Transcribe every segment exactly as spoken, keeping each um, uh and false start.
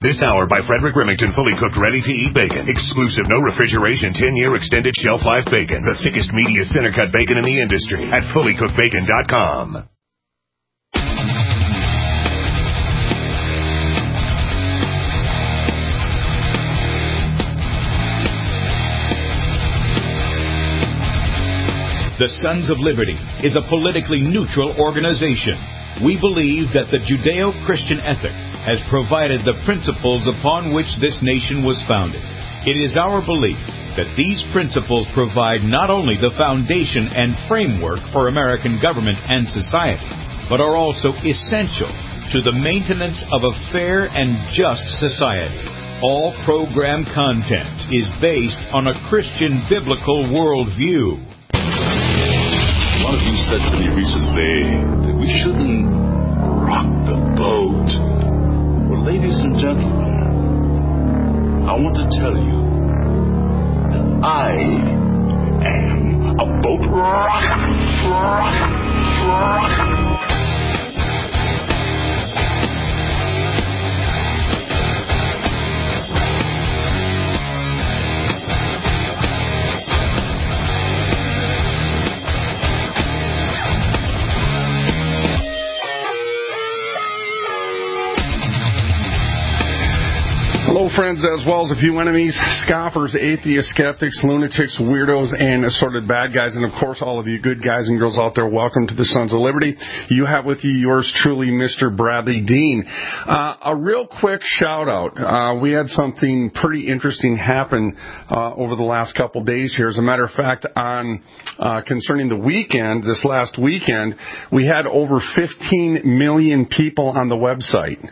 This hour by Frederick Remington, fully cooked, ready-to-eat bacon. Exclusive, no refrigeration, ten-year extended shelf life bacon. The thickest, meatiest, center-cut bacon in the industry at fully cooked bacon dot com. The Sons of Liberty is a politically neutral organization. We believe that the Judeo-Christian ethic has provided the principles upon which this nation was founded. It is our belief that these principles provide not only the foundation and framework for American government and society, but are also essential to the maintenance of a fair and just society. All program content is based on a Christian biblical worldview. One of you said to me recently that we shouldn't rock the boat. Well, ladies and gentlemen, I want to tell you that I am a boat rocker. rocker, rocker. Hello, friends, as well as a few enemies, scoffers, atheists, skeptics, lunatics, weirdos, and assorted bad guys. And, of course, all of you good guys and girls out there, welcome to the Sons of Liberty. You have with you yours truly, Mister Bradley Dean. Uh, a real quick shout-out. Uh, we had something pretty interesting happen uh, over the last couple days here. As a matter of fact, on uh, concerning the weekend, this last weekend, we had over fifteen million people on the website.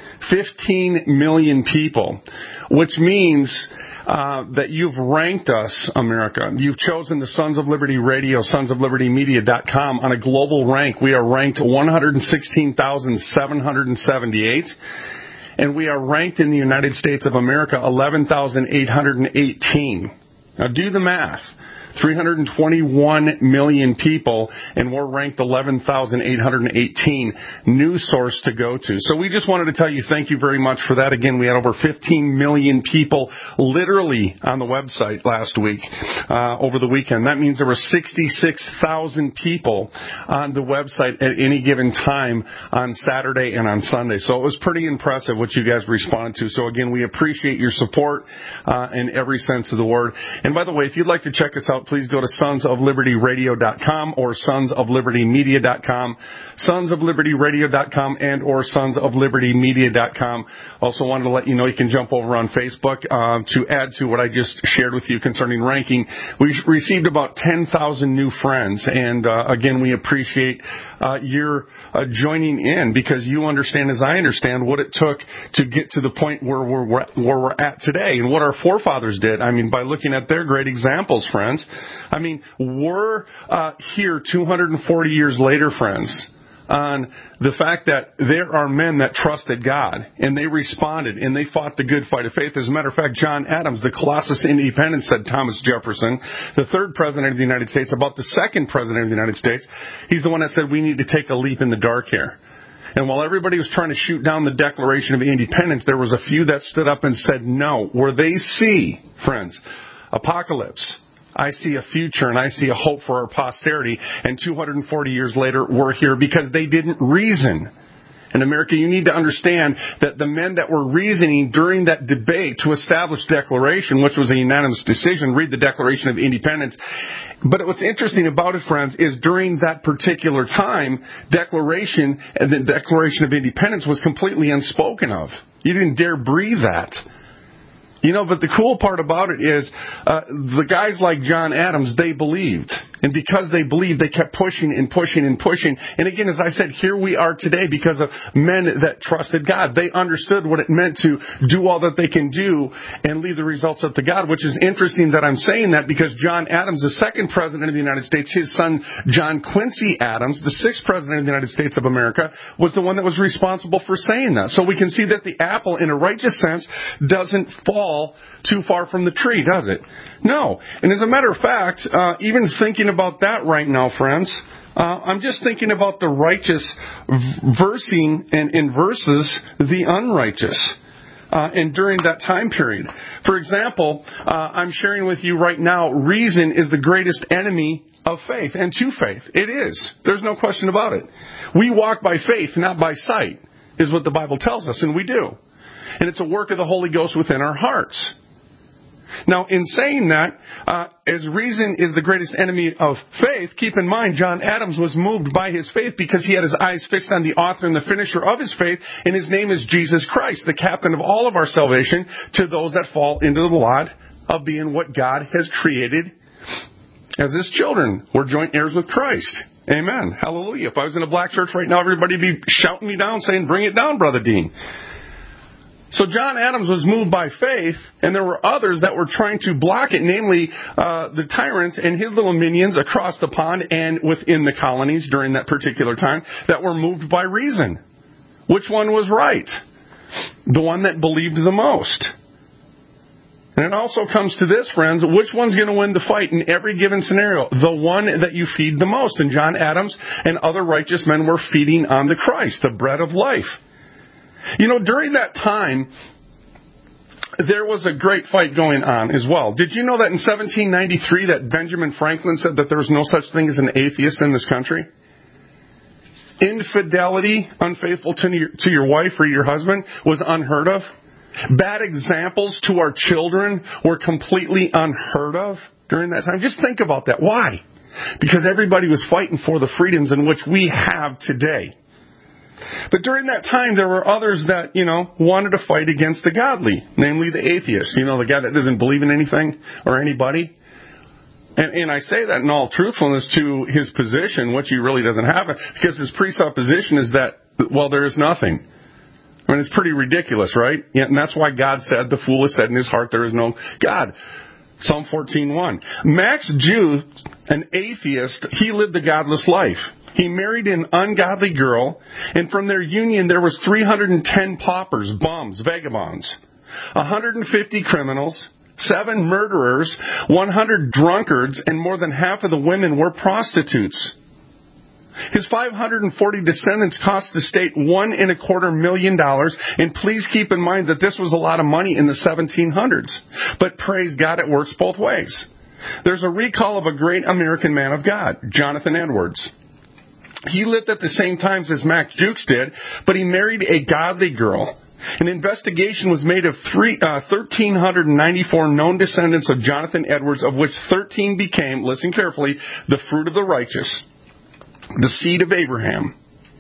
fifteen million people, which means uh, that you've ranked us, America. You've chosen the Sons of Liberty Radio, sons of liberty media dot com on a global rank. We are ranked one hundred sixteen thousand seven hundred seventy-eight, and we are ranked in the United States of America eleven thousand eight hundred eighteen. Now do the math. three hundred twenty-one million people, and we're ranked eleven thousand eight hundred eighteen. News source to go to. So we just wanted to tell you thank you very much for that. Again, we had over fifteen million people literally on the website last week, uh, over the weekend. That means there were sixty-six thousand people on the website at any given time on Saturday and on Sunday. So it was pretty impressive what you guys responded to. So again, we appreciate your support uh, in every sense of the word. And by the way, if you'd like to check us out, please go to sons of liberty radio dot com or sons of liberty media dot com, sons of liberty radio dot com and or sons of liberty media dot com. Also wanted to let you know you can jump over on Facebook uh, to add to what I just shared with you concerning ranking. We've received about ten thousand new friends, and uh, again, we appreciate uh, your uh, joining in because you understand, as I understand, what it took to get to the point where we're, where we're at today and what our forefathers did. I mean, by looking at their great examples, friends. I mean, we're uh, here two hundred forty years later, friends, on the fact that there are men that trusted God, and they responded, and they fought the good fight of faith. As a matter of fact, John Adams, the Colossus of Independence, said Thomas Jefferson, the third president of the United States, about the second president of the United States. He's the one that said we need to take a leap in the dark here. And while everybody was trying to shoot down the Declaration of Independence, there was a few that stood up and said no, where they see, friends, apocalypse. I see a future and I see a hope for our posterity. And two hundred forty years later, we're here because they didn't reason. In America, you need to understand that the men that were reasoning during that debate to establish Declaration, which was a unanimous decision, read the Declaration of Independence. But what's interesting about it, friends, is during that particular time, Declaration and the Declaration of Independence was completely unspoken of. You didn't dare breathe that. You know, but the cool part about it is uh, the guys like John Adams, they believed. And because they believed, they kept pushing and pushing and pushing. And again, as I said, here we are today because of men that trusted God. They understood what it meant to do all that they can do and leave the results up to God, which is interesting that I'm saying that because John Adams, the second president of the United States, his son John Quincy Adams, the sixth president of the United States of America, was the one that was responsible for saying that. So we can see that the apple, in a righteous sense, doesn't fall too far from the tree, does it? No. And as a matter of fact, uh, even thinking about that right now, friends, uh, I'm just thinking about the righteous v- versing and in versus the unrighteous. Uh, and during that time period. For example, uh, I'm sharing with you right now, reason is the greatest enemy of faith and to faith. It is. There's no question about it. We walk by faith, not by sight, is what the Bible tells us, and we do. And it's a work of the Holy Ghost within our hearts. Now, in saying that, uh, as reason is the greatest enemy of faith, keep in mind, John Adams was moved by his faith because he had his eyes fixed on the author and the finisher of his faith, and his name is Jesus Christ, the captain of all of our salvation, to those that fall into the lot of being what God has created as his children. We're joint heirs with Christ. Amen. Hallelujah. If I was in a black church right now, everybody would be shouting me down, saying, bring it down, Brother Dean. So John Adams was moved by faith, and there were others that were trying to block it, namely uh, the tyrant and his little minions across the pond and within the colonies during that particular time that were moved by reason. Which one was right? The one that believed the most. And it also comes to this, friends, which one's going to win the fight in every given scenario? The one that you feed the most. And John Adams and other righteous men were feeding on the Christ, the bread of life. You know, during that time, there was a great fight going on as well. Did you know that in seventeen ninety-three that Benjamin Franklin said that there was no such thing as an atheist in this country? Infidelity, unfaithful to your, to your wife or your husband, was unheard of. Bad examples to our children were completely unheard of during that time. Just think about that. Why? Because everybody was fighting for the freedoms in which we have today. But during that time, there were others that, you know, wanted to fight against the godly, namely the atheist. You know, the guy that doesn't believe in anything or anybody. And, and I say that in all truthfulness to his position, which he really doesn't have it, because his presupposition is that, well, there is nothing. I mean, it's pretty ridiculous, right? Yeah, and that's why God said, the fool has said in his heart, there is no God. Psalm fourteen one. Max Jude, an atheist, he lived a godless life. He married an ungodly girl, and from their union there was three hundred ten paupers, bums, vagabonds, one hundred fifty criminals, seven murderers, one hundred drunkards, and more than half of the women were prostitutes. His five hundred forty descendants cost the state one and a quarter million dollars, and please keep in mind that this was a lot of money in the seventeen hundreds. But praise God, it works both ways. There's a recall of a great American man of God, Jonathan Edwards. He lived at the same times as Max Jukes did, but he married a godly girl. An investigation was made of three, uh, one thousand three hundred ninety-four known descendants of Jonathan Edwards, of which thirteen became, listen carefully, the fruit of the righteous, the seed of Abraham,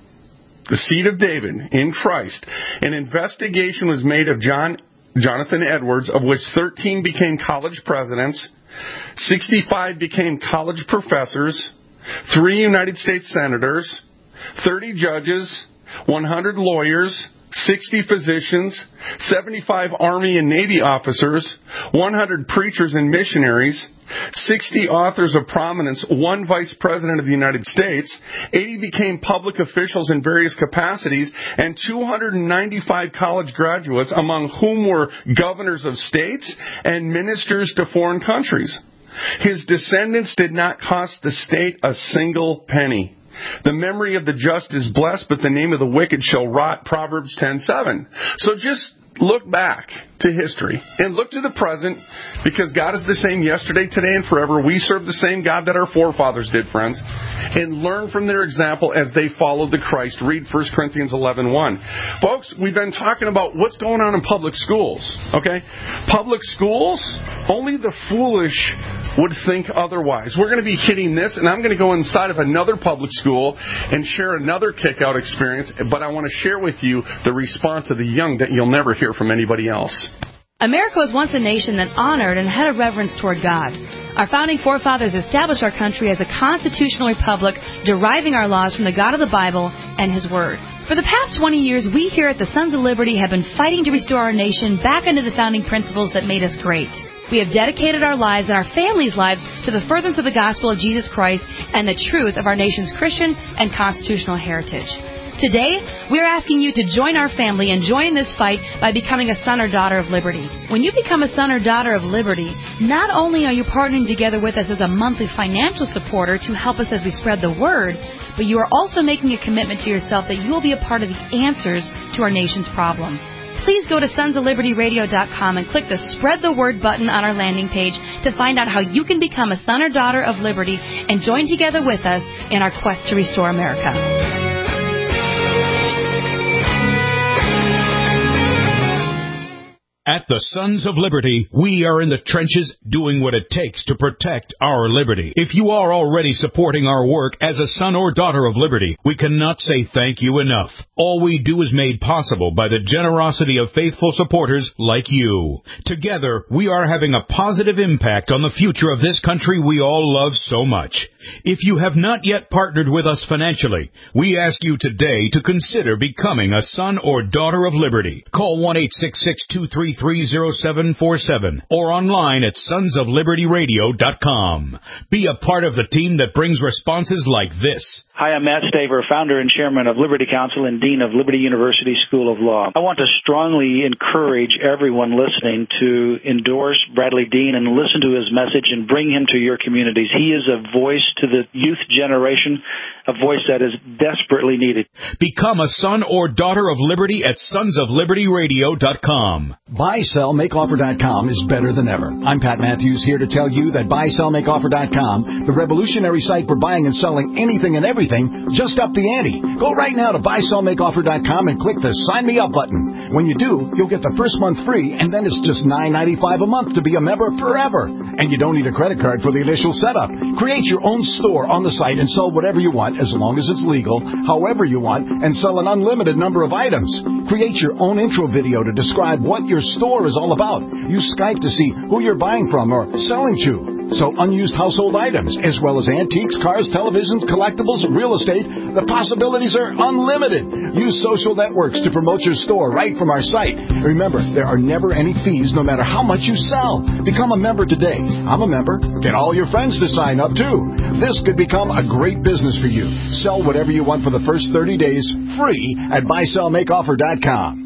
the seed of David in Christ. An investigation was made of John, Jonathan Edwards, of which thirteen became college presidents, sixty-five became college professors, three United States senators, thirty judges, one hundred lawyers, sixty physicians, seventy-five Army and Navy officers, one hundred preachers and missionaries, sixty authors of prominence, one vice president of the United States, eighty became public officials in various capacities, and two hundred ninety-five college graduates, among whom were governors of states and ministers to foreign countries. His descendants did not cost the state a single penny. The memory of the just is blessed, but the name of the wicked shall rot. Proverbs ten seven. So just look back to history and look to the present, because God is the same yesterday, today, and forever. We serve the same God that our forefathers did, friends. And learn from their example as they followed the Christ. Read First Corinthians eleven one. Folks, we've been talking about what's going on in public schools. Okay? Public schools, only the foolish would think otherwise. We're going to be hitting this, and I'm going to go inside of another public school and share another kick-out experience, but I want to share with you the response of the young that you'll never hear from anybody else. America was once a nation that honored and had a reverence toward God. Our founding forefathers established our country as a constitutional republic, deriving our laws from the God of the Bible and His Word. For the past twenty years, we here at the Sons of Liberty have been fighting to restore our nation back into the founding principles that made us great. We have dedicated our lives and our families' lives to the furtherance of the gospel of Jesus Christ and the truth of our nation's Christian and constitutional heritage. Today, we are asking you to join our family and join this fight by becoming a son or daughter of liberty. When you become a son or daughter of liberty, not only are you partnering together with us as a monthly financial supporter to help us as we spread the word, but you are also making a commitment to yourself that you will be a part of the answers to our nation's problems. please go to sons of liberty radio dot com and click the Spread the Word button on our landing page to find out how you can become a son or daughter of liberty and join together with us in our quest to restore America. At the Sons of Liberty, we are in the trenches doing what it takes to protect our liberty. If you are already supporting our work as a son or daughter of liberty, we cannot say thank you enough. All we do is made possible by the generosity of faithful supporters like you. Together, we are having a positive impact on the future of this country we all love so much. If you have not yet partnered with us financially, we ask you today to consider becoming a son or daughter of liberty. Call one eight six six, two three three, zero seven four seven or online at sons of liberty radio dot com. Be a part of the team that brings responses like this. Hi, I'm Matt Staver, founder and chairman of Liberty Council and dean of Liberty University School of Law. I want to strongly encourage everyone listening to endorse Bradley Dean and listen to his message and bring him to your communities. He is a voice to the youth generation, a voice that is desperately needed. Become a son or daughter of liberty at sons of liberty radio dot com. buy sell make offer dot com is better than ever. I'm Pat Matthews, here to tell you that buy sell make offer dot com, the revolutionary site for buying and selling anything and everything, just up the ante. Go right now to buy sell make offer dot com and click the Sign Me Up button. When you do, you'll get the first month free, and then it's just nine ninety-five a month to be a member forever. And you don't need a credit card for the initial setup. Create your own store on the site and sell whatever you want, as long as it's legal, however you want, and sell an unlimited number of items. Create your own intro video to describe what your store is all about. Use Skype to see who you're buying from or selling to. So unused household items, as well as antiques, cars, televisions, collectibles, real estate, the possibilities are unlimited. Use social networks to promote your store right from our site. Remember, there are never any fees no matter how much you sell. Become a member today. I'm a member. Get all your friends to sign up too. This could become a great business for you. Sell whatever you want for the first thirty days free at buy sell make offer dot com.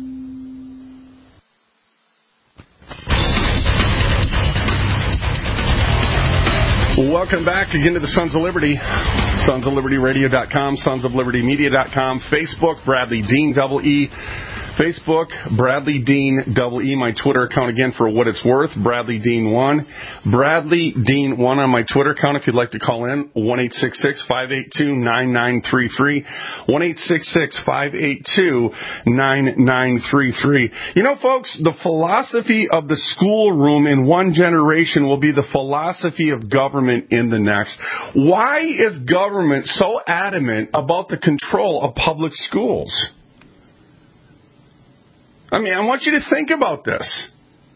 Welcome back again to the Sons of Liberty. sons of liberty radio dot com, sons of liberty media dot com, Facebook, Bradley Dean, double E. Facebook, Bradley Dean, double E. My Twitter account, again, for what it's worth, Bradley Dean one. Bradley Dean one on my Twitter account if you'd like to call in, one eight six six, five eight two, nine nine three three, one eight six six, five eight two, nine nine three three. You know, folks, the philosophy of the schoolroom in one generation will be the philosophy of government in the next. Why is government so adamant about the control of public schools? I mean, I want you to think about this.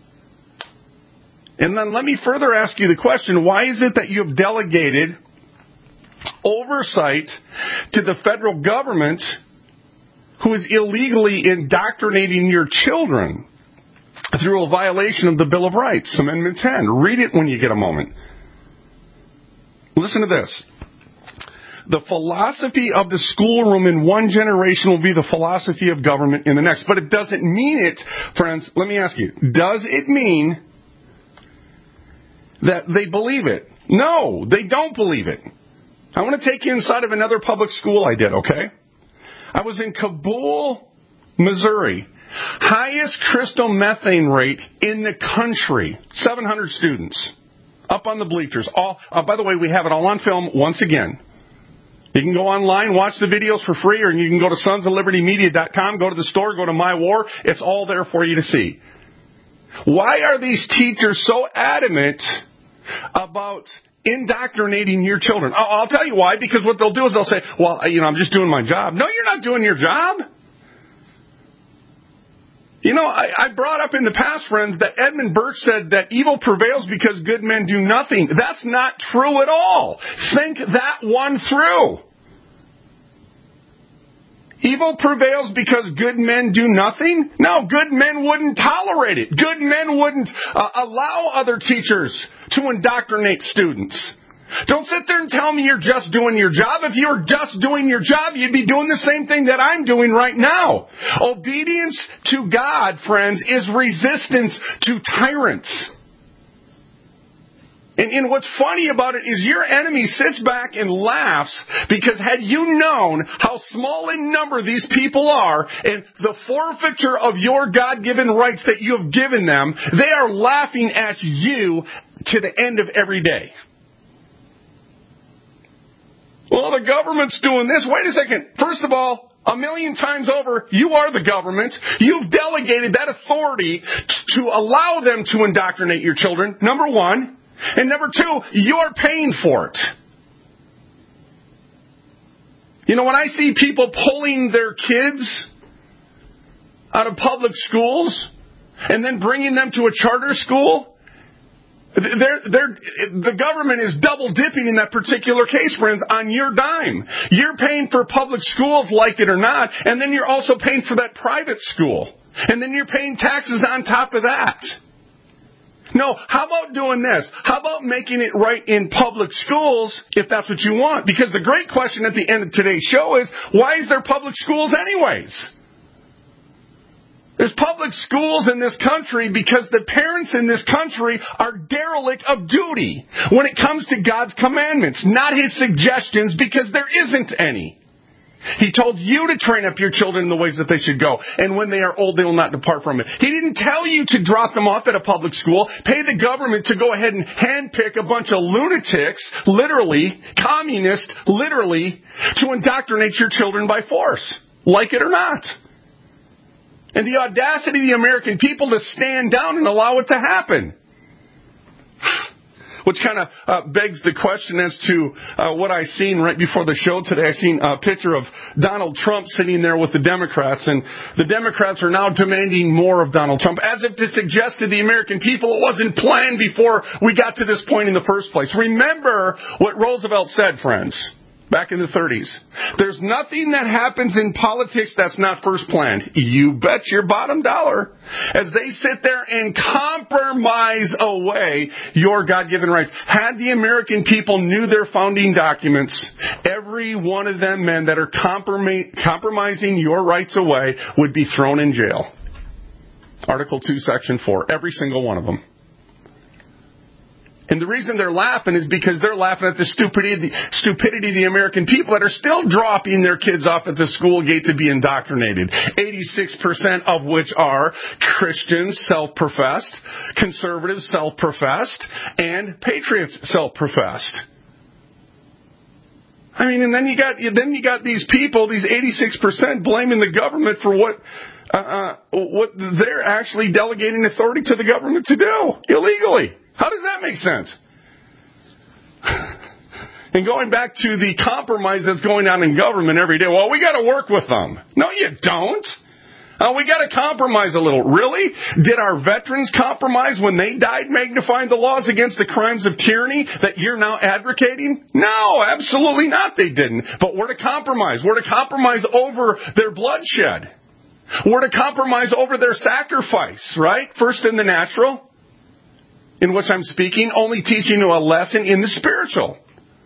And then let me further ask you the question, why is it that you have delegated oversight to the federal government who is illegally indoctrinating your children through a violation of the Bill of Rights, Amendment ten? Read it when you get a moment. Listen to this. The philosophy of the schoolroom in one generation will be the philosophy of government in the next. But it doesn't mean it, friends. Let me ask you, does it mean that they believe it? No, they don't believe it. I want to take you inside of another public school I did, okay? I was in Kabul, Missouri. Highest crystal methane rate in the country. seven hundred students. Up on the bleachers. All, uh, by the way, we have it all on film once again. You can go online, watch the videos for free, or you can go to sons of liberty media dot com, go to the store, go to My War. It's all there for you to see. Why are these teachers so adamant about indoctrinating your children? I'll tell you why, because what they'll do is they'll say, well, you know, I'm just doing my job. No, you're not doing your job. You know, I, I brought up in the past, friends, that Edmund Burke said that evil prevails because good men do nothing. That's not true at all. Think that one through. Evil prevails because good men do nothing? No, good men wouldn't tolerate it. Good men wouldn't uh, allow other teachers to indoctrinate students. Don't sit there and tell me you're just doing your job. If you were just doing your job, you'd be doing the same thing that I'm doing right now. Obedience to God, friends, is resistance to tyrants. And, and what's funny about it is your enemy sits back and laughs because had you known how small in number these people are and the forfeiture of your God-given rights that you have given them, they are laughing at you to the end of every day. Well, the government's doing this. Wait a second. First of all, a million times over, you are the government. You've delegated that authority t- to allow them to indoctrinate your children, number one. And number two, you're paying for it. You know, when I see people pulling their kids out of public schools and then bringing them to a charter school, They're, they're, the government is double dipping in that particular case, friends, on your dime. You're paying for public schools, like it or not, and then you're also paying for that private school. And then you're paying taxes on top of that. No, how about doing this? How about making it right in public schools, if that's what you want? Because the great question at the end of today's show is, why is there public schools anyways? There's public schools in this country because the parents in this country are derelict of duty when it comes to God's commandments, not His suggestions, because there isn't any. He told you to train up your children in the ways that they should go, and when they are old, they will not depart from it. He didn't tell you to drop them off at a public school, pay the government to go ahead and handpick a bunch of lunatics, literally, communists, literally, to indoctrinate your children by force, like it or not. And the audacity of the American people to stand down and allow it to happen. Which kind of uh, begs the question as to uh, what I seen right before the show today. I seen a picture of Donald Trump sitting there with the Democrats, and the Democrats are now demanding more of Donald Trump, as if to suggest to the American people it wasn't planned before we got to this point in the first place. Remember what Roosevelt said, friends, back in the thirties. There's nothing that happens in politics that's not first planned. You bet your bottom dollar. As they sit there and compromise away your God-given rights. Had the American people knew their founding documents, every one of them men that are compromising your rights away would be thrown in jail. Article two, Section four. Every single one of them. And the reason they're laughing is because they're laughing at the stupidity, stupidity of the American people that are still dropping their kids off at the school gate to be indoctrinated. eighty-six percent of which are Christians, self-professed, conservatives, self-professed, and patriots, self-professed. I mean, and then you got then you got these people, these eighty-six percent, blaming the government for what uh, uh, what they're actually delegating authority to the government to do illegally. How does that make sense? And going back to the compromise that's going on in government every day, well, we got to work with them. No, you don't. Uh, we got to compromise a little. Really? Did our veterans compromise when they died, magnifying the laws against the crimes of tyranny that you're now advocating? No, absolutely not. They didn't. But we're to compromise. We're to compromise over their bloodshed. We're to compromise over their sacrifice, right? First in the natural, in which I'm speaking, only teaching you a lesson in the spiritual.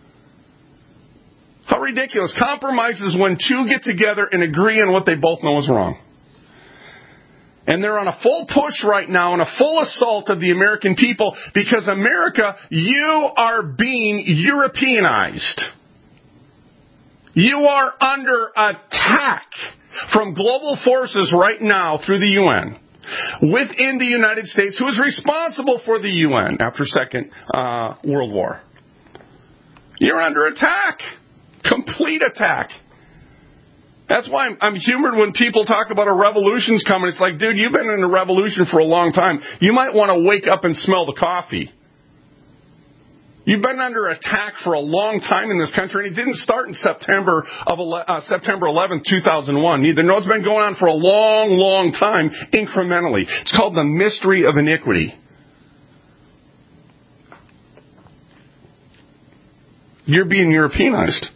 How ridiculous. Compromise is when two get together and agree on what they both know is wrong. And they're on a full push right now and a full assault of the American people because America, you are being Europeanized. You are under attack from global forces right now through the U N. Within the United States, who is responsible for the U N after Second uh, World War. You're under attack. Complete attack. That's why I'm, I'm humored when people talk about a revolution's coming. It's like, dude, you've been in a revolution for a long time. You might want to wake up and smell the coffee. You've been under attack for a long time in this country, and it didn't start in September of uh, September eleventh, two thousand one. Either. No, it's been going on for a long, long time, incrementally. It's called the mystery of iniquity. You're being Europeanized.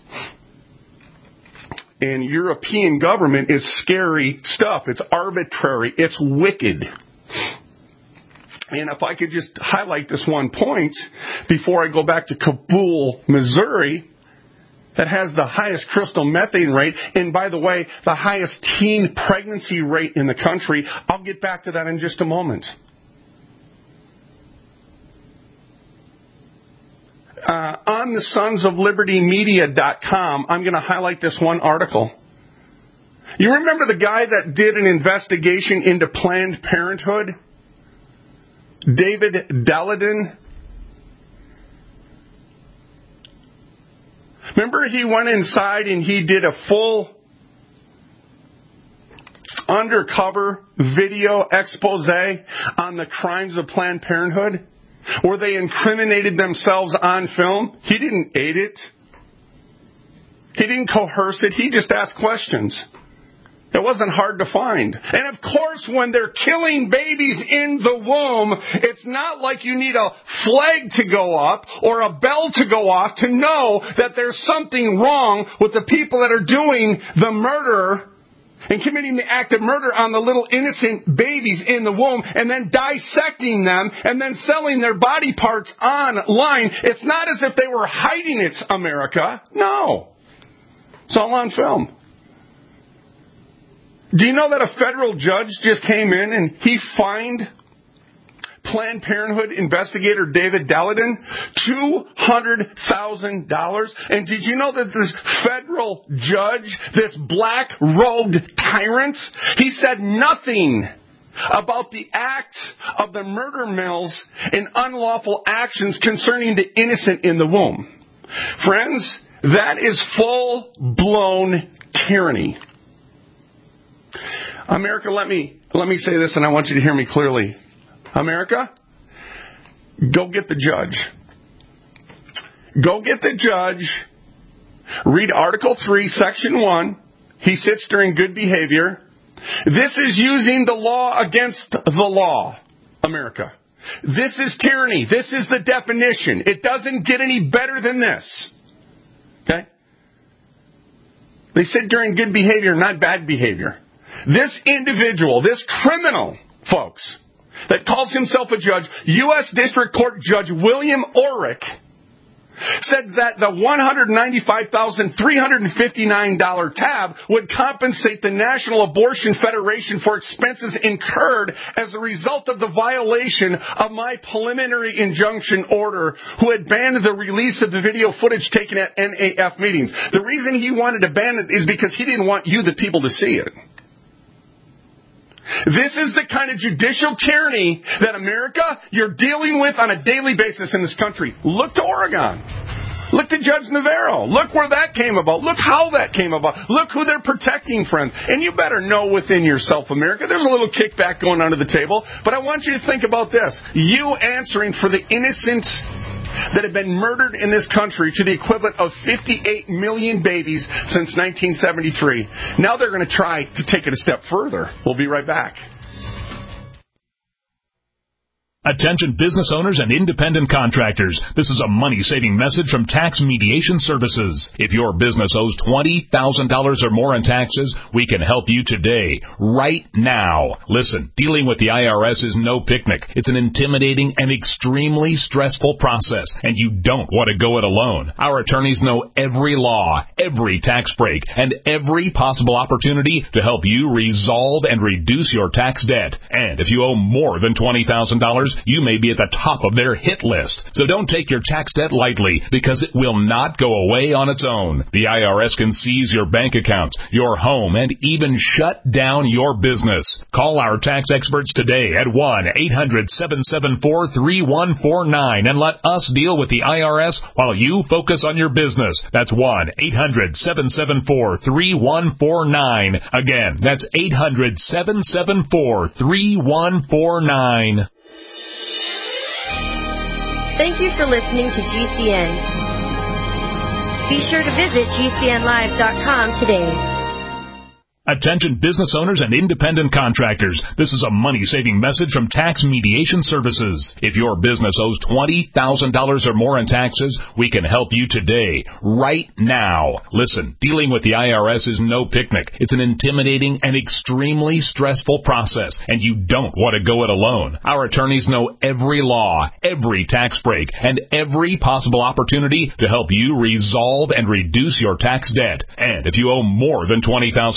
And European government is scary stuff. It's arbitrary. It's wicked. And if I could just highlight this one point before I go back to Kabul, Missouri, that has the highest crystal methane rate, and by the way, the highest teen pregnancy rate in the country. I'll get back to that in just a moment. uh, on the sons of liberty media dot com, I'm going to highlight this one article. You remember the guy that did an investigation into Planned Parenthood? David Daladin? Remember he went inside and he did a full undercover video expose on the crimes of Planned Parenthood, where they incriminated themselves on film? He didn't aid it. He didn't coerce it. He just asked questions. It wasn't hard to find. And of course, when they're killing babies in the womb, it's not like you need a flag to go up or a bell to go off to know that there's something wrong with the people that are doing the murder and committing the act of murder on the little innocent babies in the womb and then dissecting them and then selling their body parts online. It's not as if they were hiding it, America. No. It's all on film. Do you know that a federal judge just came in and he fined Planned Parenthood investigator David Daladin two hundred thousand dollars? And did you know that this federal judge, this black-robed tyrant, he said nothing about the act of the murder mills and unlawful actions concerning the innocent in the womb? Friends, that is full-blown tyranny. America, let me let me say this, and I want you to hear me clearly. America, go get the judge. Go get the judge. Read Article three, Section one. He sits during good behavior. This is using the law against the law, America. This is tyranny. This is the definition. It doesn't get any better than this. Okay? They sit during good behavior, not bad behavior. This individual, this criminal, folks, that calls himself a judge, U S District Court Judge William Orrick, said that the one hundred ninety-five thousand three hundred fifty-nine dollars tab would compensate the National Abortion Federation for expenses incurred as a result of the violation of my preliminary injunction order, who had banned the release of the video footage taken at N A F meetings. The reason he wanted to ban it is because he didn't want you, the people, to see it. This is the kind of judicial tyranny that America, you're dealing with on a daily basis in this country. Look to Oregon. Look to Judge Navarro. Look where that came about. Look how that came about. Look who they're protecting, friends. And you better know within yourself, America, there's a little kickback going under the table. But I want you to think about this. You answering for the innocent that have been murdered in this country to the equivalent of fifty-eight million babies since nineteen seventy-three. Now they're going to try to take it a step further. We'll be right back. Attention business owners and independent contractors. This is a money-saving message from Tax Mediation Services. If your business owes twenty thousand dollars or more in taxes, we can help you today, right now. Listen, dealing with the I R S is no picnic. It's an intimidating and extremely stressful process, and you don't want to go it alone. Our attorneys know every law, every tax break, and every possible opportunity to help you resolve and reduce your tax debt. And if you owe more than twenty thousand dollars, you may be at the top of their hit list. So don't take your tax debt lightly, because it will not go away on its own. The I R S can seize your bank accounts, your home, and even shut down your business. Call our tax experts today at one eight hundred seven seven four three one four nine and let us deal with the I R S while you focus on your business. That's one eight hundred seven seven four three one four nine. Again, that's eight hundred seven seven four three one four nine. Thank you for listening to G C N. Be sure to visit G C N live dot com today. Attention business owners and independent contractors. This is a money-saving message from Tax Mediation Services. If your business owes twenty thousand dollars or more in taxes, we can help you today, right now. Listen, dealing with the I R S is no picnic. It's an intimidating and extremely stressful process, and you don't want to go it alone. Our attorneys know every law, every tax break, and every possible opportunity to help you resolve and reduce your tax debt. And if you owe more than twenty thousand dollars,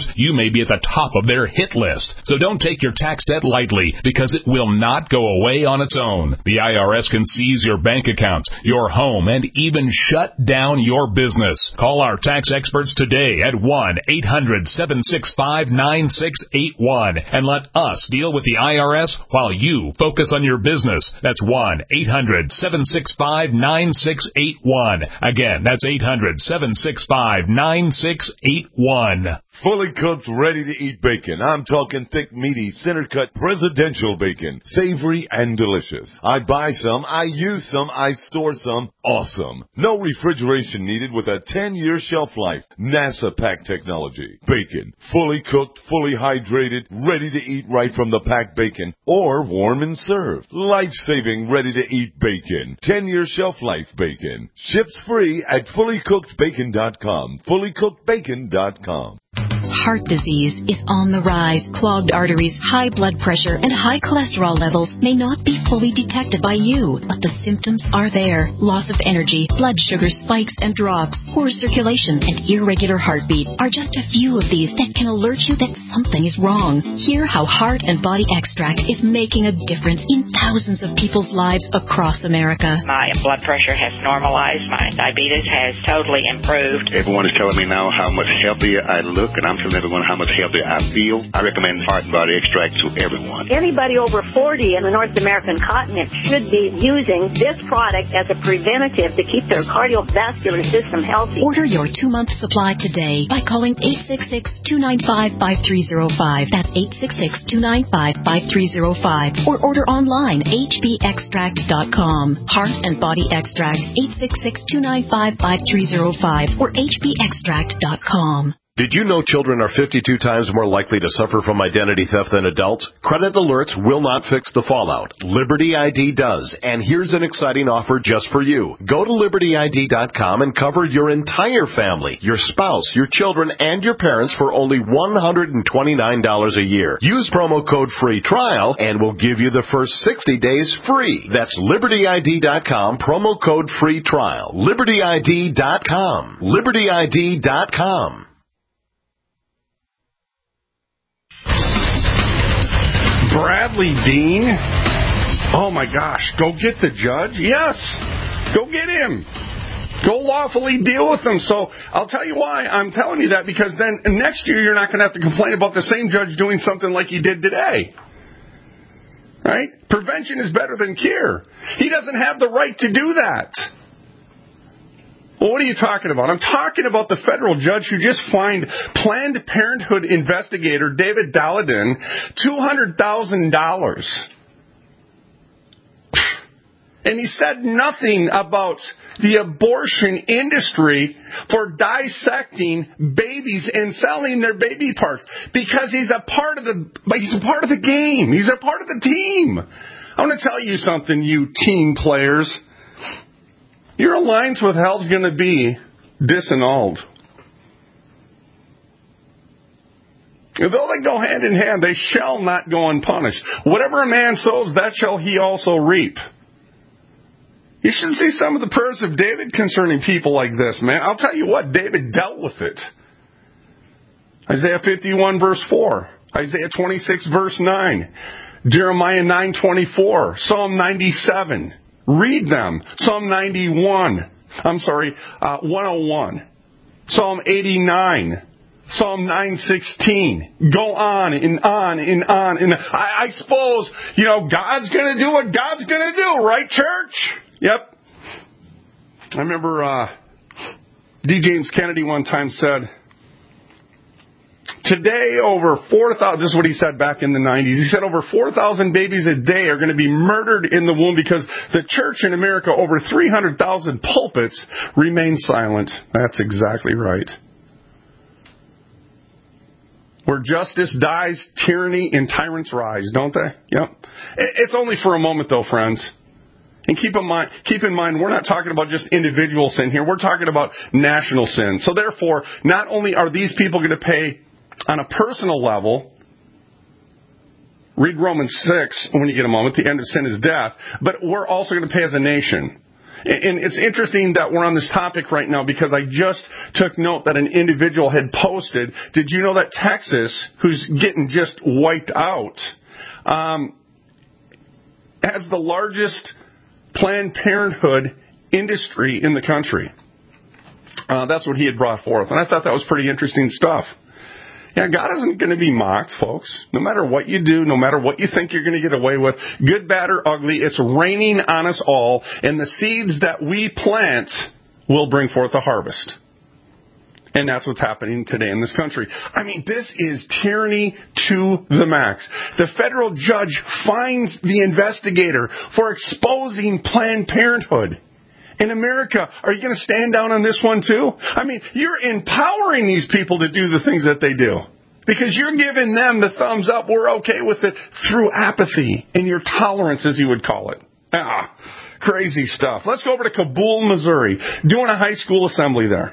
taxes, you may be at the top of their hit list. So don't take your tax debt lightly, because it will not go away on its own. The I R S can seize your bank accounts, your home, and even shut down your business. Call our tax experts today at one eight hundred seven six five nine six eight one and let us deal with the I R S while you focus on your business. That's one eight hundred seven six five nine six eight one. Again, that's eight hundred seven six five nine six eight one. Fully cooked, ready-to-eat bacon. I'm talking thick, meaty, center-cut, presidential bacon. Savory and delicious. I buy some, I use some, I store some. Awesome. No refrigeration needed with a ten-year shelf life. NASA pack technology. Bacon. Fully cooked, fully hydrated, ready to eat right from the packed bacon. Or warm and served. Life-saving, ready-to-eat bacon. ten-year shelf life bacon. Ships free at fully cooked bacon dot com. fully cooked bacon dot com. Heart disease is on the rise. Clogged arteries, high blood pressure, and high cholesterol levels may not be fully detected by you, but the symptoms are there. Loss of energy, blood sugar spikes and drops, poor circulation, and irregular heartbeat are just a few of these that can alert you that something is wrong. Hear how Heart and Body Extract is making a difference in thousands of people's lives across America. My blood pressure has normalized. My diabetes has totally improved. Everyone is telling me now how much healthier I look, and I'm telling everyone how much healthier I feel. I recommend Heart and Body Extract to everyone. Anybody over forty in the North American continent should be using this product as a preventative to keep their cardiovascular system healthy. Order your two-month supply today by calling eight six six, two nine five, five three zero five. That's eight six six, two nine five, five three zero five. Or order online, h b extract dot com. Heart and Body Extract, eight six six, two nine five, five three zero five or h b extract dot com. Did you know children are fifty-two times more likely to suffer from identity theft than adults? Credit alerts will not fix the fallout. Liberty I D does, and here's an exciting offer just for you. Go to liberty I D dot com and cover your entire family, your spouse, your children, and your parents for only one hundred twenty-nine dollars a year. Use promo code FREE TRIAL, and we'll give you the first sixty days free. That's liberty I D dot com, promo code FREE TRIAL. liberty I D dot com. liberty I D dot com. Bradley Dean? Oh my gosh, go get the judge? Yes, go get him. Go lawfully deal with him. So I'll tell you why I'm telling you that, because then next year you're not going to have to complain about the same judge doing something like he did today. Right? Prevention is better than cure. He doesn't have the right to do that. Well, what are you talking about? I'm talking about the federal judge who just fined Planned Parenthood investigator David Daladin two hundred thousand dollars. And he said nothing about the abortion industry for dissecting babies and selling their baby parts, because he's a part of the he's a part of the game. He's a part of the team. I want to tell you something, you team players. Your alliance with hell's going to be disannulled. Though they go hand in hand, they shall not go unpunished. Whatever a man sows, that shall he also reap. You should see some of the prayers of David concerning people like this, man. I'll tell you what, David dealt with it. Isaiah fifty-one, verse four. Isaiah twenty-six, verse nine. Jeremiah nine twenty-four. Psalm ninety-seven. Read them. Psalm ninety-one. I'm sorry, uh, one oh one. Psalm eighty-nine. Psalm nine sixteen. Go on and on and on. And I, I suppose, you know, God's going to do what God's going to do, right, church? Yep. I remember uh, D. James Kennedy one time said, today, over four thousand, this is what he said back in the nineties, he said over four thousand babies a day are going to be murdered in the womb because the church in America, over three hundred thousand pulpits, remain silent. That's exactly right. Where justice dies, tyranny and tyrants rise, don't they? Yep. It's only for a moment, though, friends. And keep in mind, keep in mind, we're not talking about just individual sin here. We're talking about national sin. So therefore, not only are these people going to pay on a personal level, read Romans six when you get a moment, the end of sin is death, but we're also going to pay as a nation. And it's interesting that we're on this topic right now because I just took note that an individual had posted, did you know that Texas, who's getting just wiped out, um, has the largest Planned Parenthood industry in the country? Uh, that's what he had brought forth. And I thought that was pretty interesting stuff. Yeah, God isn't going to be mocked, folks. No matter what you do, no matter what you think you're going to get away with, good, bad, or ugly, it's raining on us all, and the seeds that we plant will bring forth a harvest. And that's what's happening today in this country. I mean, this is tyranny to the max. The federal judge fines the investigator for exposing Planned Parenthood. In America, are you going to stand down on this one too? I mean, you're empowering these people to do the things that they do. Because you're giving them the thumbs up, we're okay with it, through apathy and your tolerance, as you would call it. Ah, crazy stuff. Let's go over to Kabul, Missouri, doing a high school assembly there.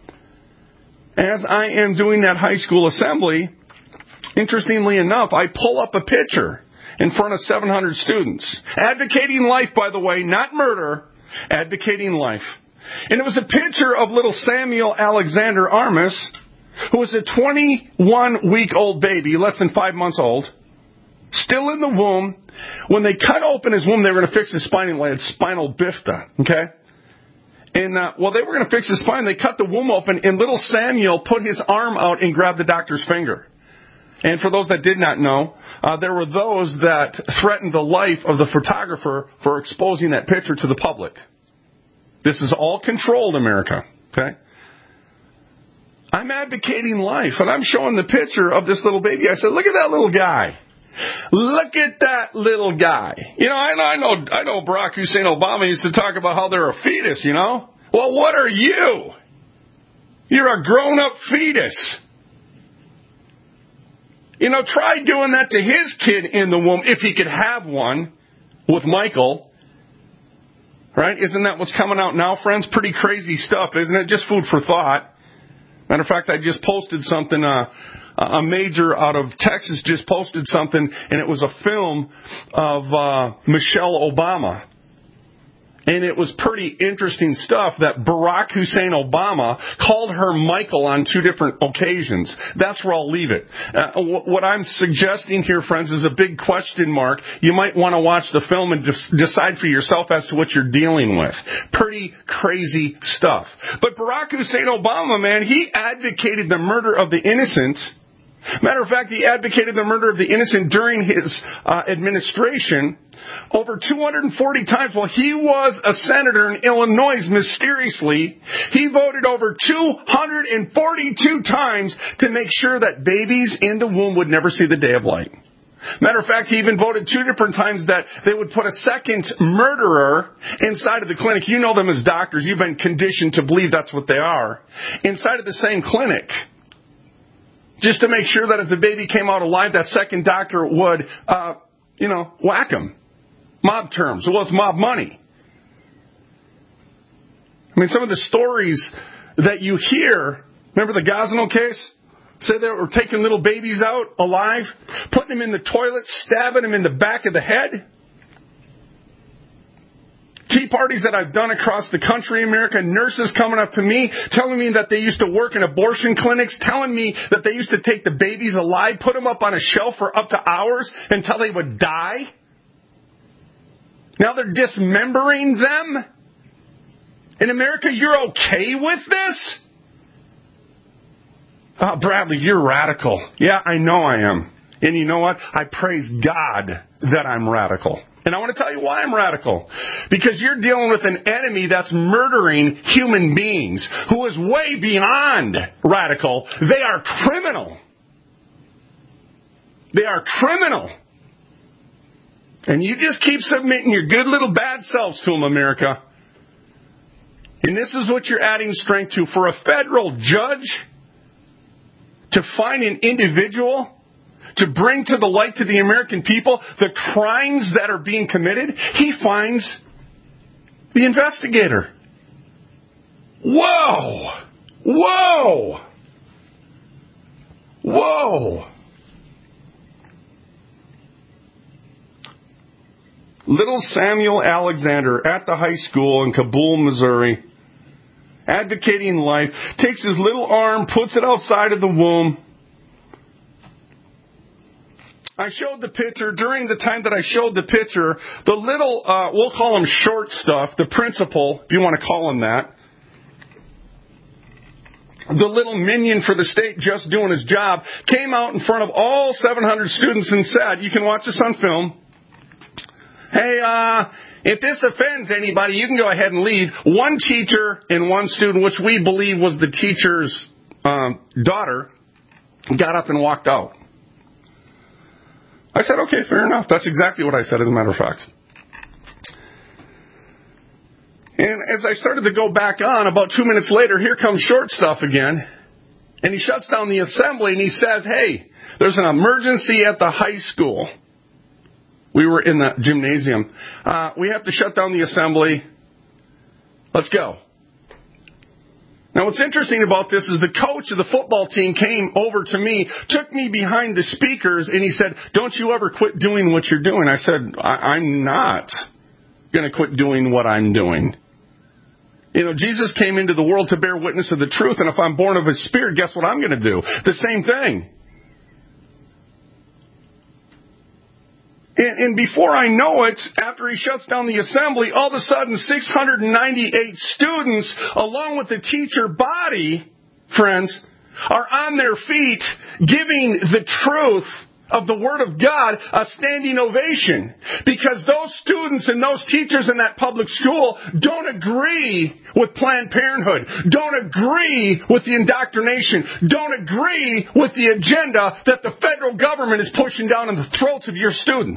As I am doing that high school assembly, interestingly enough, I pull up a picture in front of seven hundred students. Advocating life, by the way, not murder. Advocating life. And it was a picture of little Samuel Alexander Armis, who was a twenty-one-week-old baby, less than five months old, still in the womb. When they cut open his womb, they were going to fix his spine. He had spinal bifida, okay? And uh, while they were going to fix his spine, they cut the womb open, and little Samuel put his arm out and grabbed the doctor's finger. And for those that did not know, uh, there were those that threatened the life of the photographer for exposing that picture to the public. This is all controlled, America. Okay? I'm advocating life, and I'm showing the picture of this little baby. I said, look at that little guy. Look at that little guy. You know, I know, I know, I know Barack Hussein Obama used to talk about how they're a fetus, you know? Well, what are you? You're a grown-up fetus. You know, try doing that to his kid in the womb, if he could have one, with Michael. Right? Isn't that what's coming out now, friends? Pretty crazy stuff, isn't it? Just food for thought. Matter of fact, I just posted something, uh, a major out of Texas just posted something, and it was a film of uh, Michelle Obama. And it was pretty interesting stuff that Barack Hussein Obama called her Michael on two different occasions. That's where I'll leave it. Uh, what I'm suggesting here, friends, is a big question mark. You might want to watch the film and de- decide for yourself as to what you're dealing with. Pretty crazy stuff. But Barack Hussein Obama, man, he advocated the murder of the innocent. Matter of fact, he advocated the murder of the innocent during his uh, administration over two hundred forty times. While he was a senator in Illinois, mysteriously, he voted over two hundred forty-two times to make sure that babies in the womb would never see the day of light. Matter of fact, he even voted two different times that they would put a second murderer inside of the clinic. You know them as doctors. You've been conditioned to believe that's what they are. Inside of the same clinic. Just to make sure that if the baby came out alive, that second doctor would, uh, you know, whack him. Mob terms. Well, it's mob money. I mean, some of the stories that you hear, remember the Gosnell case? Said they were taking little babies out alive, putting them in the toilet, stabbing them in the back of the head. Tea parties that I've done across the country, America, nurses coming up to me, telling me that they used to work in abortion clinics, telling me that they used to take the babies alive, put them up on a shelf for up to hours until they would die. Now they're dismembering them. In America, you're okay with this? Oh, Bradley, you're radical. Yeah, I know I am. And you know what? I praise God that I'm radical. And I want to tell you why I'm radical. Because you're dealing with an enemy that's murdering human beings, who is way beyond radical. They are criminal. They are criminal. And you just keep submitting your good little bad selves to them, America. And this is what you're adding strength to. For a federal judge to find an individual to bring to the light to the American people the crimes that are being committed, he finds the investigator. Whoa! Whoa! Whoa! Little Samuel Alexander at the high school in Kabul, Missouri, advocating life, takes his little arm, puts it outside of the womb. I showed the picture. During the time that I showed the picture, the little, uh, we'll call him short stuff, the principal, if you want to call him that, the little minion for the state just doing his job, came out in front of all seven hundred students and said, you can watch this on film, hey, uh, if this offends anybody, you can go ahead and leave. One teacher and one student, which we believe was the teacher's um, daughter, got up and walked out. I said, okay, fair enough. That's exactly what I said, as a matter of fact. And as I started to go back on, about two minutes later, here comes short stuff again. And he shuts down the assembly and he says, hey, there's an emergency at the high school. We were in the gymnasium. Uh, we have to shut down the assembly. Let's go. Now, what's interesting about this is the coach of the football team came over to me, took me behind the speakers, and he said, don't you ever quit doing what you're doing. I said, I- I'm not going to quit doing what I'm doing. You know, Jesus came into the world to bear witness of the truth, and if I'm born of His Spirit, guess what I'm going to do? The same thing. And, and before I know it, after he shuts down the assembly, all of a sudden six hundred ninety-eight students, along with the teacher body, friends, are on their feet giving the truth of the Word of God a standing ovation. Because those students and those teachers in that public school don't agree with Planned Parenthood, don't agree with the indoctrination, don't agree with the agenda that the federal government is pushing down on the throats of your students.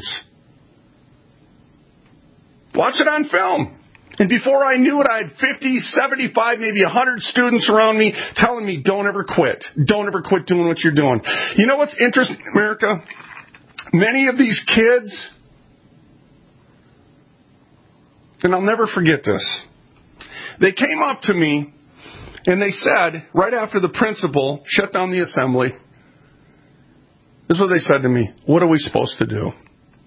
Watch it on film. And before I knew it, I had fifty, seventy-five, maybe one hundred students around me telling me, don't ever quit. Don't ever quit doing what you're doing. You know what's interesting, America? Many of these kids, and I'll never forget this, they came up to me and they said, right after the principal shut down the assembly, this is what they said to me, what are we supposed to do?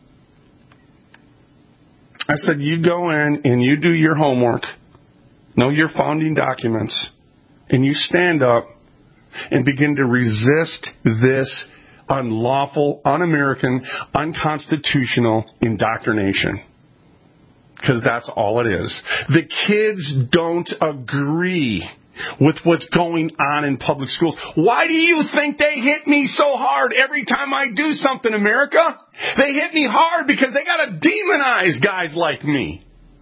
I said, you go in and you do your homework, know your founding documents, and you stand up and begin to resist this unlawful, un-American, unconstitutional indoctrination. Because that's all it is. The kids don't agree with what's going on in public schools. Why do you think they hit me so hard every time I do something, America? They hit me hard because they got to demonize guys like me.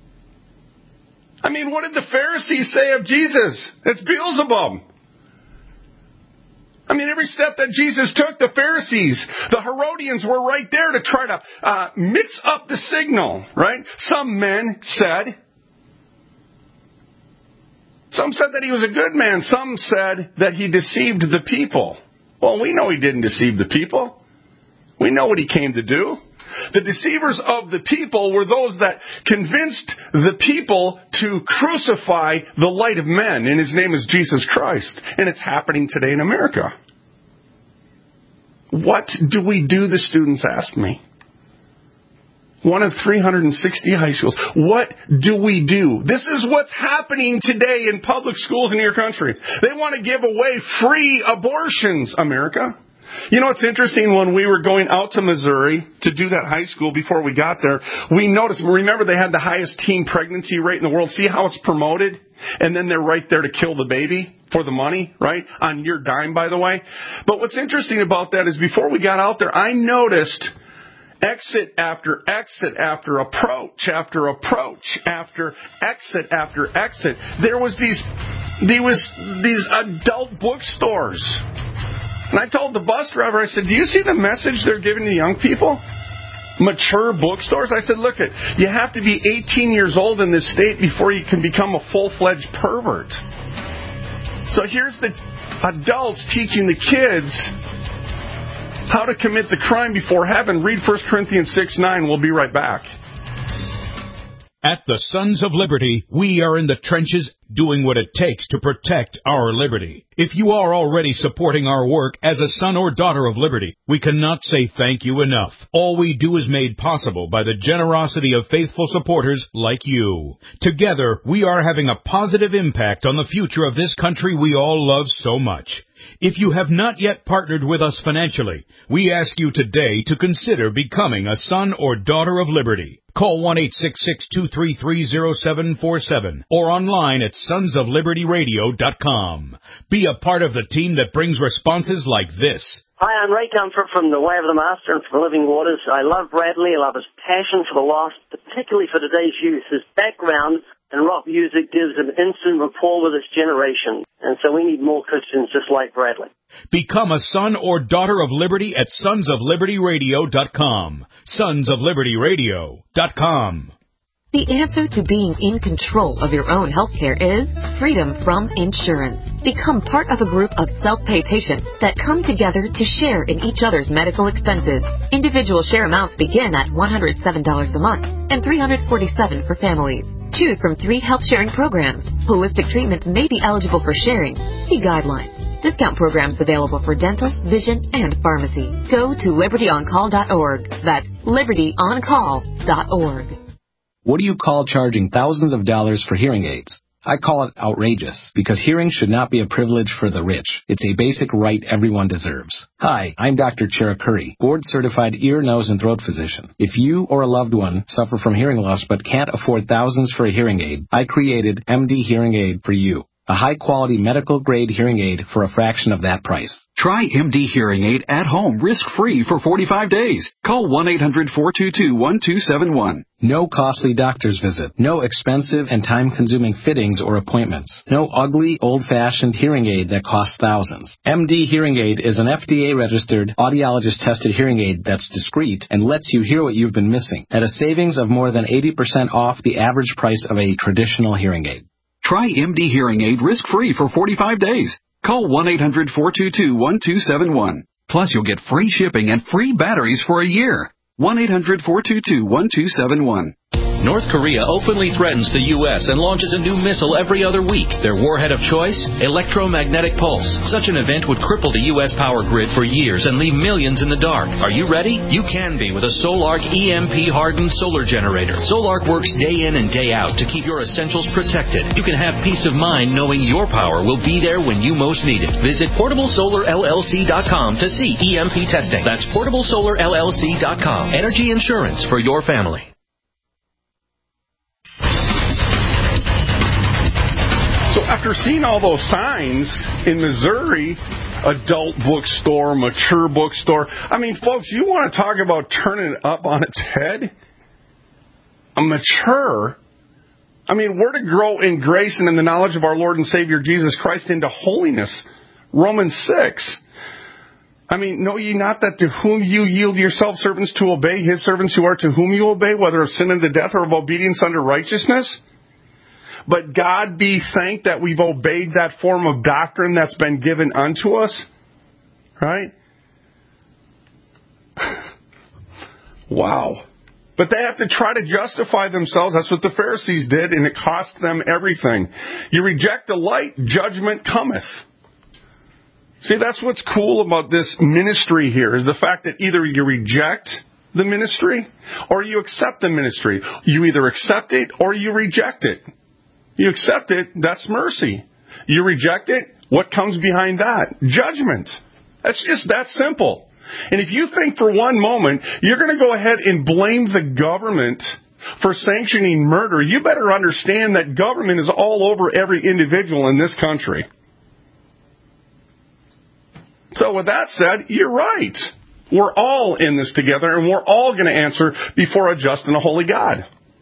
I mean, what did the Pharisees say of Jesus? It's Beelzebub. I mean, every step that Jesus took, the Pharisees, the Herodians were right there to try to uh, mix up the signal, right? Some men said, some said that he was a good man. Some said that he deceived the people. Well, we know he didn't deceive the people. We know what he came to do. The deceivers of the people were those that convinced the people to crucify the light of men, and his name is Jesus Christ. And it's happening today in America. What do we do, the students ask me? One of three hundred sixty high schools. What do we do? This is what's happening today in public schools in your country. They want to give away free abortions, America. You know, it's interesting, when we were going out to Missouri to do that high school, before we got there, we noticed, remember they had the highest teen pregnancy rate in the world. See how it's promoted? And then they're right there to kill the baby for the money, right? On your dime, by the way. But what's interesting about that is, before we got out there, I noticed exit after exit after approach after approach after exit after exit. There was these, there was these adult bookstores. And I told the bus driver, I said, do you see the message they're giving to young people? Mature bookstores? I said, look, it, you have to be eighteen years old in this state before you can become a full-fledged pervert. So here's the adults teaching the kids how to commit the crime before heaven. Read First Corinthians six nine. We'll be right back. At the Sons of Liberty, we are in the trenches doing what it takes to protect our liberty. If you are already supporting our work as a son or daughter of liberty, we cannot say thank you enough. All we do is made possible by the generosity of faithful supporters like you. Together, we are having a positive impact on the future of this country we all love so much. If you have not yet partnered with us financially, we ask you today to consider becoming a son or daughter of liberty. Call one eight six six, two three three, zero seven four seven or online at sons of liberty radio dot com. Be a part of the team that brings responses like this. Hi, I'm Ray Comfort from The Way of the Master and from Living Waters. I love Bradley. I love his passion for the lost, particularly for today's youth. His background in rock music gives an instant rapport with this generation. And so we need more Christians just like Bradley. Become a son or daughter of liberty at sons of liberty radio dot com. sons of liberty radio dot com. The answer to being in control of your own health care is freedom from insurance. Become part of a group of self-pay patients that come together to share in each other's medical expenses. Individual share amounts begin at one hundred seven dollars a month and three hundred forty-seven dollars for families. Choose from three health sharing programs. Holistic treatments may be eligible for sharing. See guidelines. Discount programs available for dental, vision, and pharmacy. Go to liberty on call dot org. That's liberty on call dot org. What do you call charging thousands of dollars for hearing aids? I call it outrageous, because hearing should not be a privilege for the rich. It's a basic right everyone deserves. Hi, I'm Doctor Cherukuri, board-certified ear, nose, and throat physician. If you or a loved one suffer from hearing loss but can't afford thousands for a hearing aid, I created M D Hearing Aid for you. A high-quality medical-grade hearing aid for a fraction of that price. Try M D Hearing Aid at home, risk-free for forty-five days. Call one eight hundred, four two two, one two seven one. No costly doctor's visit. No expensive and time-consuming fittings or appointments. No ugly, old-fashioned hearing aid that costs thousands. M D Hearing Aid is an F D A-registered, audiologist-tested hearing aid that's discreet and lets you hear what you've been missing at a savings of more than eighty percent off the average price of a traditional hearing aid. Try M D Hearing Aid risk-free for forty-five days. Call one eight hundred, four two two, one two seven one. Plus, you'll get free shipping and free batteries for a year. one eight hundred, four two two, one two seven one. North Korea openly threatens the U S and launches a new missile every other week. Their warhead of choice? Electromagnetic pulse. Such an event would cripple the U S power grid for years and leave millions in the dark. Are you ready? You can be with a Solarc E M P-hardened solar generator. Solarc works day in and day out to keep your essentials protected. You can have peace of mind knowing your power will be there when you most need it. Visit portable solar L L C dot com to see E M P testing. That's portable solar L L C dot com. Energy insurance for your family. So after seeing all those signs in Missouri, adult bookstore, mature bookstore, I mean, folks, you want to talk about turning it up on its head? A mature? I mean, we're to grow in grace and in the knowledge of our Lord and Savior Jesus Christ into holiness. Romans six. I mean, know ye not that to whom you yield yourselves servants to obey, his servants who are to whom you obey, whether of sin unto death or of obedience unto righteousness? But God be thanked that we've obeyed that form of doctrine that's been given unto us. Right? Wow. But they have to try to justify themselves. That's what the Pharisees did, and it cost them everything. You reject the light, judgment cometh. See, that's what's cool about this ministry here, is the fact that either you reject the ministry or you accept the ministry. You either accept it or you reject it. You accept it, that's mercy. You reject it, what comes behind that? Judgment. That's just that simple. And if you think for one moment you're going to go ahead and blame the government for sanctioning murder, you better understand that government is all over every individual in this country. So with that said, you're right. We're all in this together, and we're all going to answer before a just and a holy God.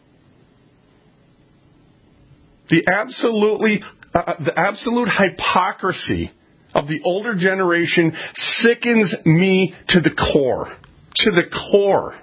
The absolutely, uh, the absolute hypocrisy of the older generation sickens me to the core. To the core.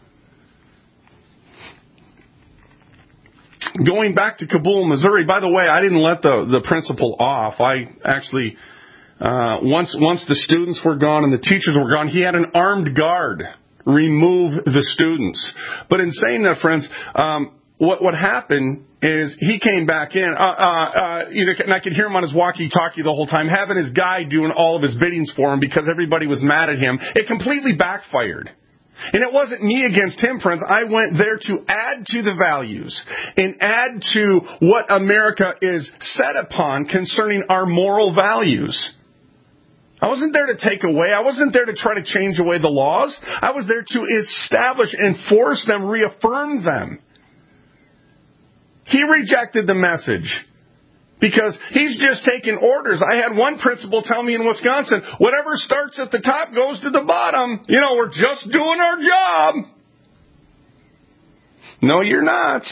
Going back to Kabul, Missouri, by the way, I didn't let the, the principal off. I actually, uh, once, once the students were gone and the teachers were gone, he had an armed guard remove the students. But in saying that, friends, um, what what happened is he came back in, uh, uh, uh, you know, and I could hear him on his walkie-talkie the whole time, having his guy doing all of his biddings for him because everybody was mad at him. It completely backfired. And it wasn't me against him, friends. I went there to add to the values and add to what America is set upon concerning our moral values. I wasn't there to take away. I wasn't there to try to change away the laws. I was there to establish, enforce them, reaffirm them. He rejected the message because he's just taking orders. I had one principal tell me in Wisconsin, whatever starts at the top goes to the bottom. You know, we're just doing our job. No, you're not.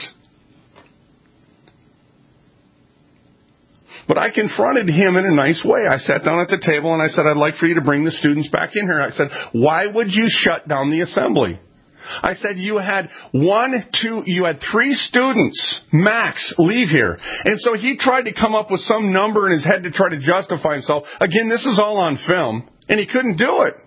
But I confronted him in a nice way. I sat down at the table and I said, I'd like for you to bring the students back in here. I said, why would you shut down the assembly? I said, you had one, two, you had three students, max, leave here. And so he tried to come up with some number in his head to try to justify himself. Again, this is all on film. And he couldn't do it.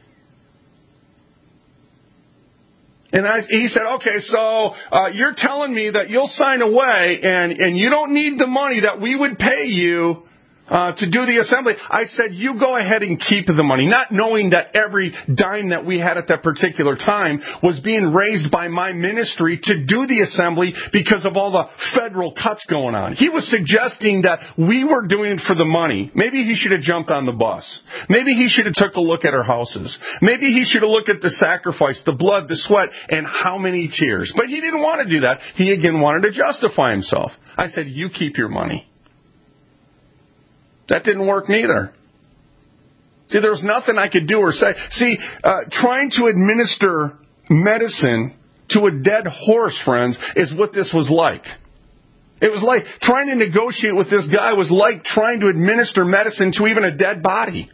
And I, he said, okay, so uh, you're telling me that you'll sign away and, and you don't need the money that we would pay you Uh, to do the assembly. I said, you go ahead and keep the money, not knowing that every dime that we had at that particular time was being raised by my ministry to do the assembly because of all the federal cuts going on. He was suggesting that we were doing it for the money. Maybe he should have jumped on the bus. Maybe he should have took a look at our houses. Maybe he should have looked at the sacrifice, the blood, the sweat, and how many tears. But he didn't want to do that. He again wanted to justify himself. I said, you keep your money. That didn't work neither. See, there was nothing I could do or say. See, uh, trying to administer medicine to a dead horse, friends, is what this was like. It was like trying to negotiate with this guy was like trying to administer medicine to even a dead body.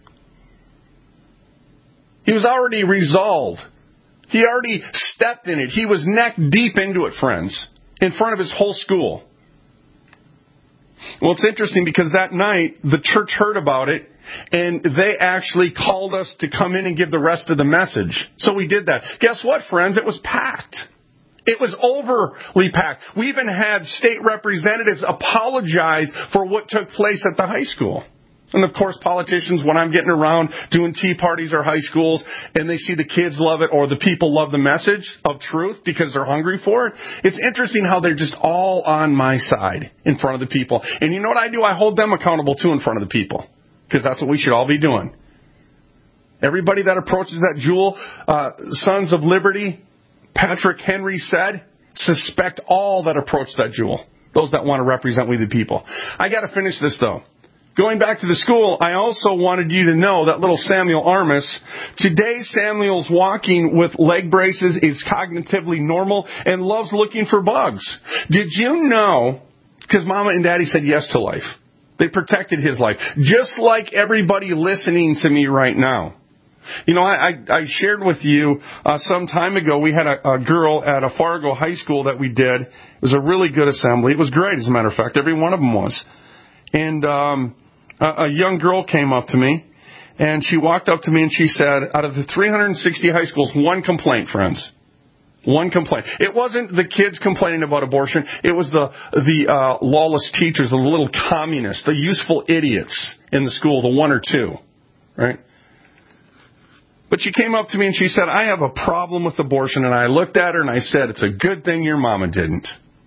He was already resolved. He already stepped in it. He was neck deep into it, friends, in front of his whole school. Well, it's interesting because that night the church heard about it and they actually called us to come in and give the rest of the message. So we did that. Guess what, friends? It was packed. It was overly packed. We even had state representatives apologize for what took place at the high school. And of course, politicians, when I'm getting around doing tea parties or high schools and they see the kids love it or the people love the message of truth because they're hungry for it, it's interesting how they're just all on my side in front of the people. And you know what I do? I hold them accountable too in front of the people because that's what we should all be doing. Everybody that approaches that jewel, uh, Sons of Liberty, Patrick Henry said, suspect all that approach that jewel. Those that want to represent we the people. I got to finish this though. Going back to the school, I also wanted you to know that little Samuel Armis, today Samuel's walking with leg braces, is cognitively normal, and loves looking for bugs. Did you know, because Mama and Daddy said yes to life. They protected his life. Just like everybody listening to me right now. You know, I, I, I shared with you uh, some time ago, we had a, a girl at a Fargo high school that we did. It was a really good assembly. It was great, as a matter of fact. Every one of them was. And um, a, a young girl came up to me, and she walked up to me and she said, out of the three hundred sixty high schools, one complaint, friends. One complaint. It wasn't the kids complaining about abortion. It was the the uh, lawless teachers, the little communists, the useful idiots in the school, the one or two, right? But she came up to me and she said, I have a problem with abortion. And I looked at her and I said, it's a good thing your mama didn't.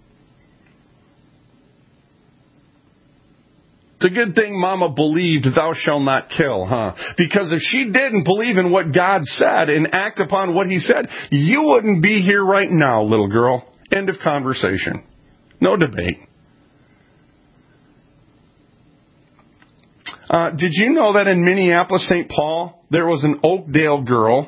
It's a good thing Mama believed thou shalt not kill, huh? Because if she didn't believe in what God said and act upon what he said, you wouldn't be here right now, little girl. End of conversation. No debate. Uh, did you know that in Minneapolis, Saint Paul, there was an Oakdale girl,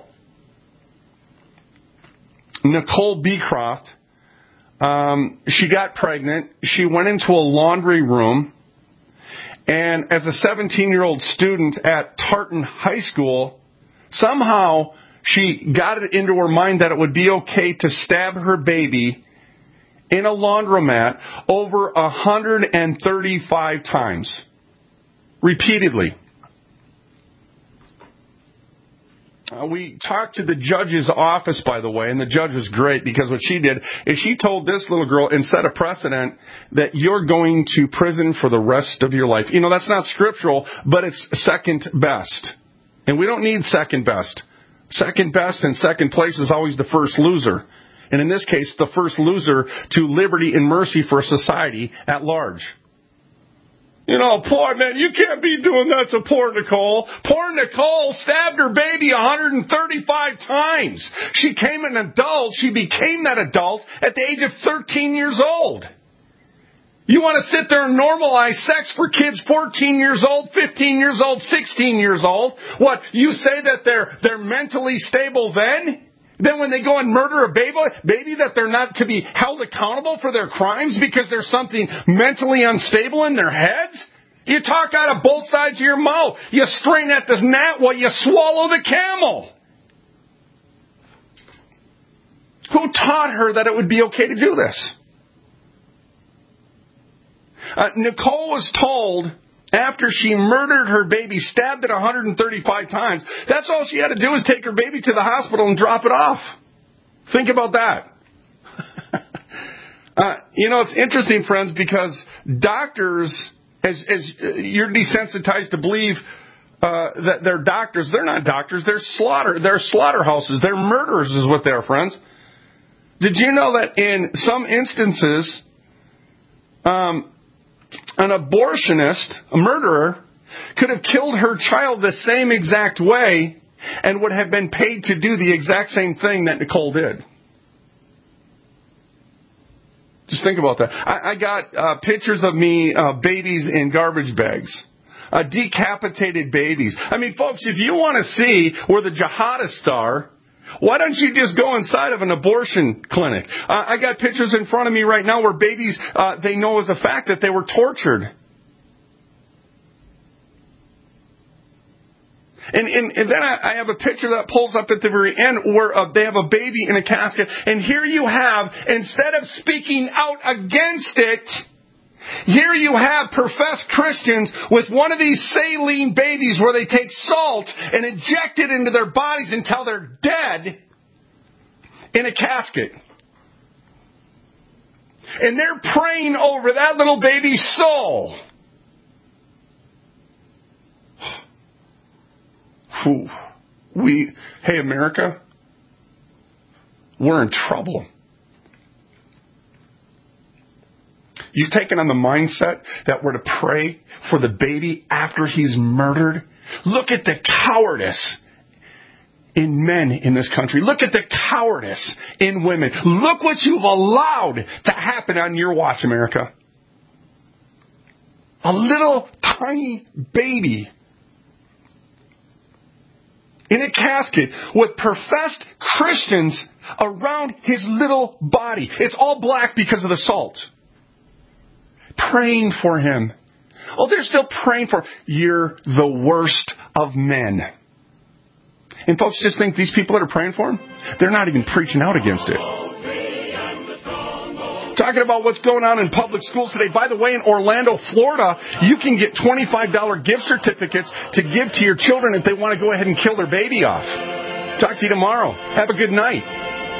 Nicole Beecroft. Um, she got pregnant. She went into a laundry room. And as a seventeen-year-old student at Tartan High School, somehow she got it into her mind that it would be okay to stab her baby in a laundromat over one hundred thirty-five times. Repeatedly. Uh, we talked to the judge's office, by the way, and the judge was great because what she did is she told this little girl and set a precedent that you're going to prison for the rest of your life. You know, that's not scriptural, but it's second best. And we don't need second best. Second best and second place is always the first loser. And in this case, the first loser to liberty and mercy for society at large. You know, poor man, you can't be doing that to poor Nicole. Poor Nicole stabbed her baby one hundred thirty-five times. She became an adult. She became that adult at the age of thirteen years old. You want to sit there and normalize sex for kids fourteen years old, fifteen years old, sixteen years old? What, you say that they're they're mentally stable then? Then when they go and murder a baby, baby that they're not to be held accountable for their crimes because there's something mentally unstable in their heads? You talk out of both sides of your mouth. You strain at the gnat while you swallow the camel. Who taught her that it would be okay to do this? Uh, Nicole was told after she murdered her baby, stabbed it one hundred thirty-five times, that's all she had to do is take her baby to the hospital and drop it off. Think about that. uh, you know, it's interesting, friends, because doctors, as, as you're desensitized to believe uh, that they're doctors, they're not doctors. They're slaughter. They're slaughterhouses. They're murderers is what they are, friends. Did you know that in some instances, um, an abortionist, a murderer, could have killed her child the same exact way and would have been paid to do the exact same thing that Nicole did? Just think about that. I, I got uh, pictures of me, uh, babies in garbage bags. Uh, decapitated babies. I mean, folks, if you want to see where the jihadists are, why don't you just go inside of an abortion clinic? Uh, I got pictures in front of me right now where babies, uh, they know as a fact that they were tortured. And, and, and then I, I have a picture that pulls up at the very end where uh, they have a baby in a casket. And here you have, instead of speaking out against it, here you have professed Christians with one of these saline babies where they take salt and inject it into their bodies until they're dead in a casket. And they're praying over that little baby's soul. Whew. We, hey, America, we're in trouble. You've taken on the mindset that we're to pray for the baby after he's murdered. Look at the cowardice in men in this country. Look at the cowardice in women. Look what you've allowed to happen on your watch, America. A little tiny baby in a casket with professed Christians around his little body. It's all black because of the salt. Praying for him. Oh, they're still praying for him. You're the worst of men. And folks, just think these people that are praying for him, they're not even preaching out against it. Talking about what's going on in public schools today. By the way, in Orlando, Florida, you can get twenty-five dollars gift certificates to give to your children if they want to go ahead and kill their baby off. Talk to you tomorrow. Have a good night.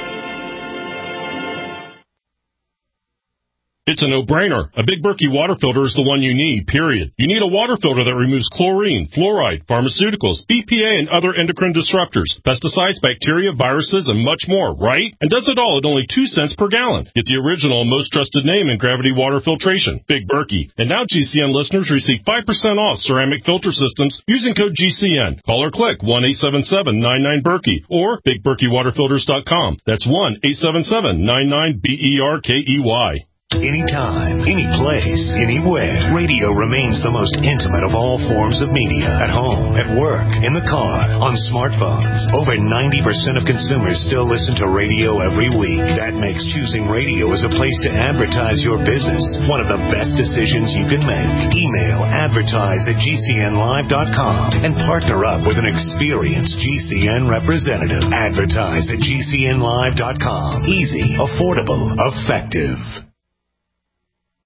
It's a no-brainer. A Big Berkey water filter is the one you need, period. You need a water filter that removes chlorine, fluoride, pharmaceuticals, B P A, and other endocrine disruptors, pesticides, bacteria, viruses, and much more, right? And does it all at only two cents per gallon. Get the original and most trusted name in gravity water filtration, Big Berkey. And now G C N listeners receive five percent off ceramic filter systems using code G C N. Call or click one eight seven seven nine nine Berkey or big berkey water filters dot com. That's one eight seven seven nine nine B E R K E Y. Anytime, any place, anywhere, radio remains the most intimate of all forms of media. At home, at work, in the car, on smartphones. Over ninety percent of consumers still listen to radio every week. That makes choosing radio as a place to advertise your business one of the best decisions you can make. Email advertise at G C N live dot com and partner up with an experienced G C N representative. Advertise at G C N live dot com. Easy, affordable, effective.